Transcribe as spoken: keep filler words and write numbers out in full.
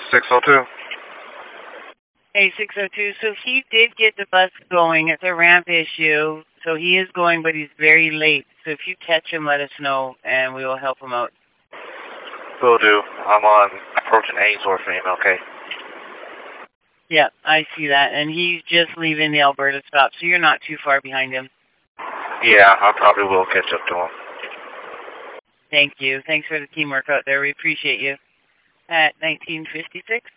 six oh two. Hey, six oh two. So he did get the bus going. It's a ramp issue. So he is going, but he's very late. So if you catch him, let us know, and we will help him out. Will do. I'm on approaching Ainsworth for him, okay? Yeah, I see that. And he's just leaving the Alberta stop, so you're not too far behind him. Yeah, I probably will catch up to him. Thank you. Thanks for the teamwork out there. We appreciate you. At nineteen fifty-six.